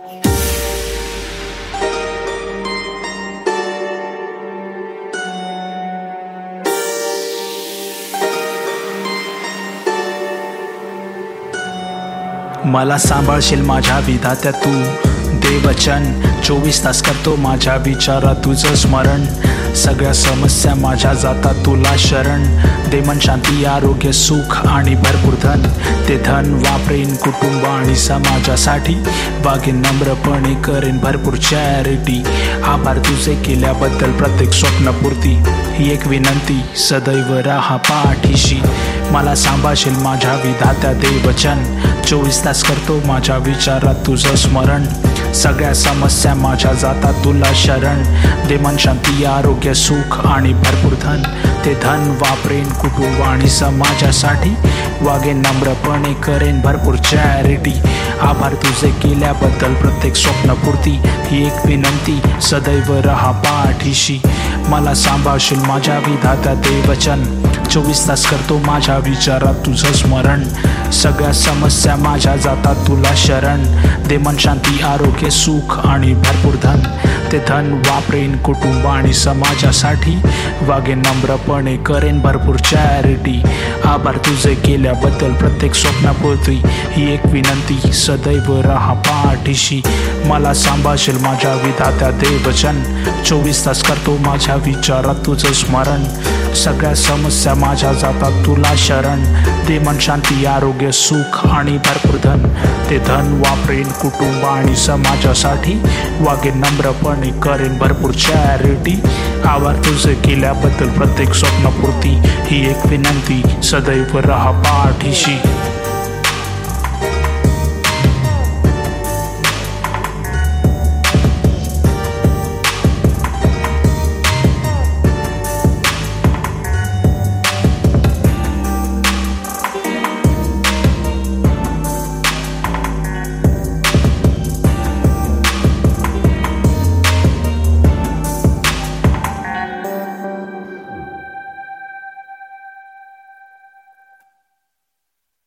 मला सांभाळशील माझ्या विधात्या तू, देवचन 24 तास करतो माझ्या विचारात तुझं स्मरण. सगळ्या समस्या माझ्या जातात तुला शरण. दे मन शांती, आरोग्य, सुख आणि भरपूर धन. ते धन वापरेन कुटुंब आणि समाजासाठी. वागेन नम्रपणे, करेन भरपूर चॅरिटी. आभार तुझे केल्याबद्दल, प्रत्येक स्वप्नपूर्ती. ही एक विनंती, सदैव राहा पाठीशी. मला सांभाळशील माझ्या विधात्या देवचन 24 तास करतो माझ्या विचारात तुझं स्मरण. सगळ्या समस्या माझ्या जातात तुला शरण. दे मन शांती, आरोग्य, सुख आणि भरपूर धन. ते धन वापरेन कुटुंब आणि समाजासाठी. वागेन नम्रपणे, करेन भरपूर चॅरिटी. आभार तुझे केल्याबद्दल, प्रत्येक स्वप्नपूर्ती. ही एक विनंती, सदैव राहा पाठीशी. मला सांभाळशील माझ्या विधात्या देवचन 24 तास करतो माझ्या विचारात तुझं स्मरण. सगळ्या समस्या माझ्या जातात तुला शरण. दे मन शांती, आरोग्य, सुख आणि भरपूर धन. ते धन वापरेन कुटुंब आणि समाजासाठी. वागेन नम्रपणे, करेन भरपूर चॅरिटी. आभार तुझे केल्याबद्दल, प्रत्येक स्वप्नपूर्ती. ही एक विनंती, सदैव राहा पाठीशी. मला सांभाळशील माझ्या विधात्या देवचन 24 तास करतो माझ्या विचारात तुझं स्मरण. सगळ्या समस्या माझ्या जातात तुला शरण. दे मन शांती, आरोग्य, सुख आणि भरपूर धन. ते धन वापरेन कुटुंब आणि समाजासाठी. वागेन नम्रपणे, करेन भरपूर चॅरिटी. आभार तुझे केल्याबद्दल, प्रत्येक स्वप्नपूर्ती. ही एक विनंती, सदैव राहा पाठीशी.